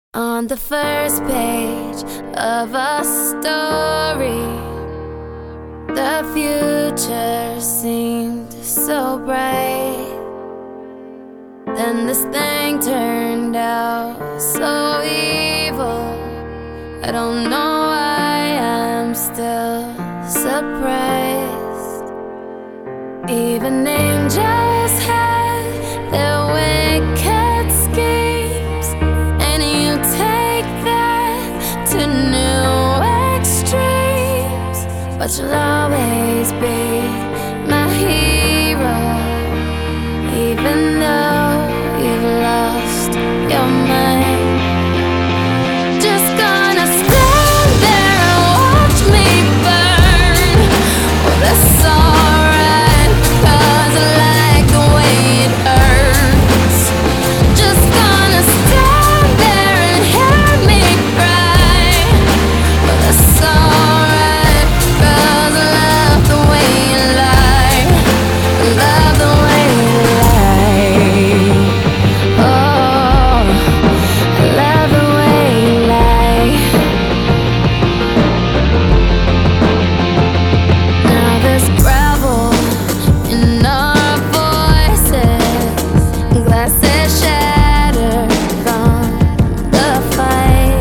On the first page of a story, the future seemed so bright. Then this thing turned out so evil. I don't know why I'm still surprised. Even angels had their wicked schemes, and you take that to new extremes. But you'll always be my hero, even though you've lost your mind. Just gonna stand there and watch me burn. Well, that's alright, 'cause I like the way it hurts. Just gonna stand there and hear me cry. Well, that's alright, 'cause I love the way you lie. I love the way you lie. Oh, I love the way you lie. Now there's gravel in our voices, glasses shattered from the fight.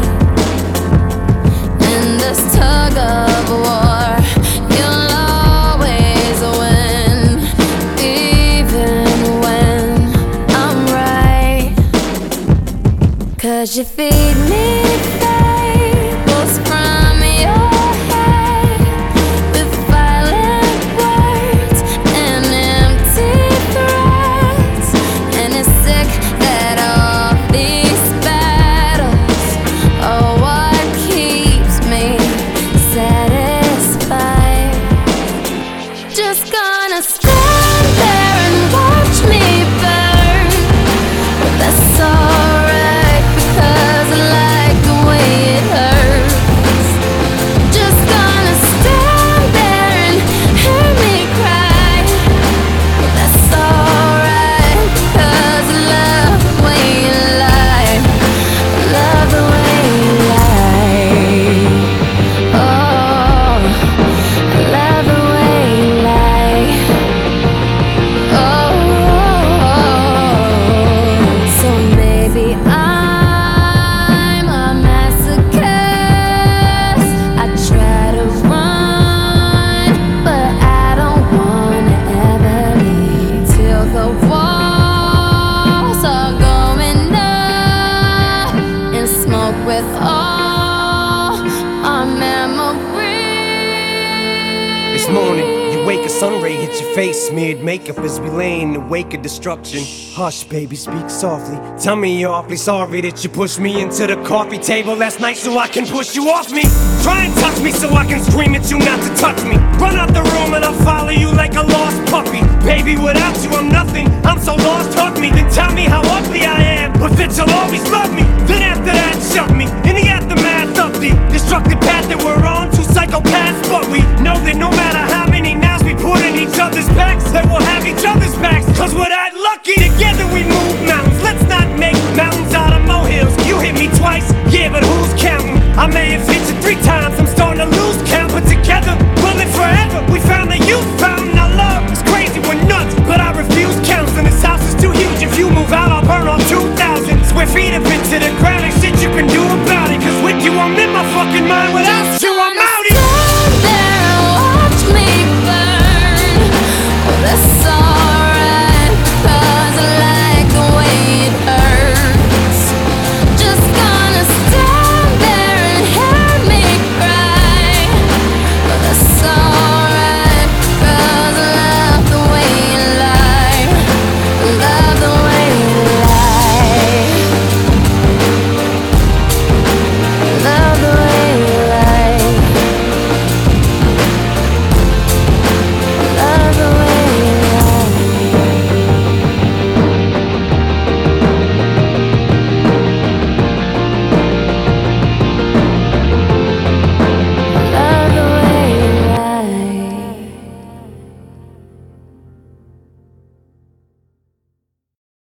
In this tug of war, you'll always win, even when I'm right. 'Cause you feed me fables from your head, with violent words and empty threats. And it's sick that all these battles are what keeps me satisfied. Just gonna stand there and watch me burn. But that's alright, because I like the way it hurts. Just gonna stand there and hear me cry. But that's alright, because I love the way you lie. I love the way you lie. Oh, I love the way you lie. Oh, so maybe I'm a masochist. I try to run, but I don't wanna ever leave till the walls are going up in smoke with all our memories. It's morning, you wake, a sun ray hits your face, smeared makeup as we lay in the wake of destruction. Hush, baby, speak softly. Tell me you're awfully sorry that you pushed me into the coffee table last night so I can push you off me. Try and touch me so I can scream at you not to touch me. Run out the room and I'll follow you like a lost puppy. Baby, without you I'm nothing, I'm so lost, hug me. Then tell me how ugly I am, but that you'll always love me. Then